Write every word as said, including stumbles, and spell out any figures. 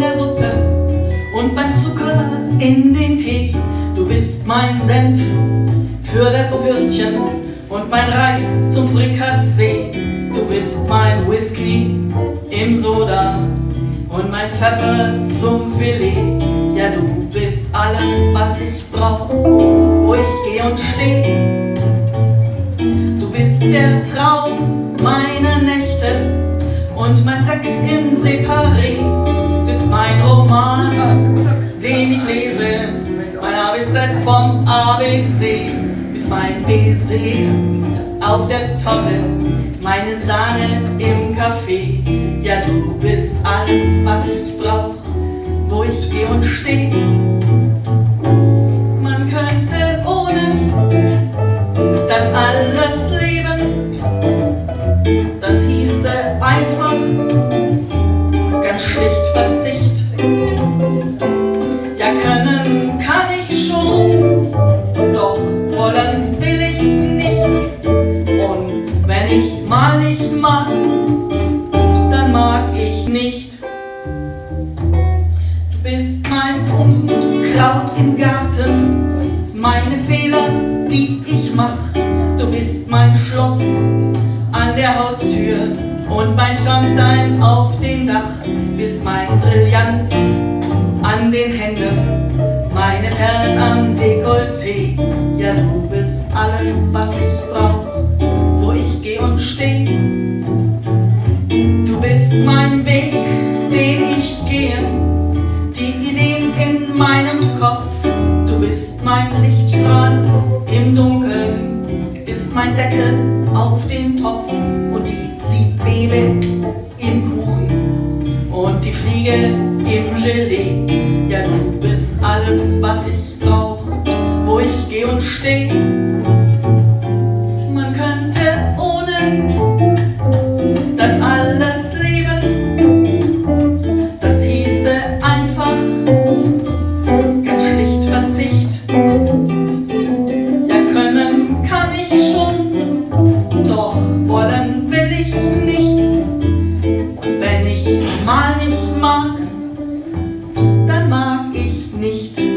der Suppe und mein Zucker in den Tee. Du bist mein Senf für das Würstchen und mein Reis zum Frikassee. Du bist mein Whisky im Soda und mein Pfeffer zum Filet. Ja, du bist alles, was ich brauch, wo ich geh und steh. Du bist der Traum meiner Nächte und mein Sekt im Separé. Bist mein Roman, den ich lese, mein A bis Z vom A B C. Bist mein Dessert auf der Torte, meine Sahne im Kaffee. Ja, du bist alles, was ich brauch, wo ich geh und steh. Man könnte ohne das alles leben, das hieße einfach ganz schlicht Verzicht. Ja, können kann ich schon, doch wollen will ich nicht. Und wenn ich mal nicht mag, dann mag ich nicht. Du bist mein Unkraut im Garten, meine Fehler, die ich mach. Du bist mein Schloss an der Haustür und mein Schornstein auf dem Dach. Bist mein Brillant an den Händen, meine Perlen am Dekolleté. Ja, du bist alles, was ich brauch, wo ich geh und steh. Du bist mein Weg, den ich gehe, die Ideen in meinem Kopf. Du bist mein Lichtstrahl im Dunkeln, bist mein Deckel auf dem Topf und die Zwiebel im Kuchen und die Fliege im Gelee. Ja, du bist alles, was ich brauch, wo ich geh und steh. Man könnte ohne das alles leben, das hieße einfach ganz schlicht Verzicht. Ja, können kann ich schon, doch wollen will ich nicht. Und wenn ich mal nicht mag, dann mag ich nicht.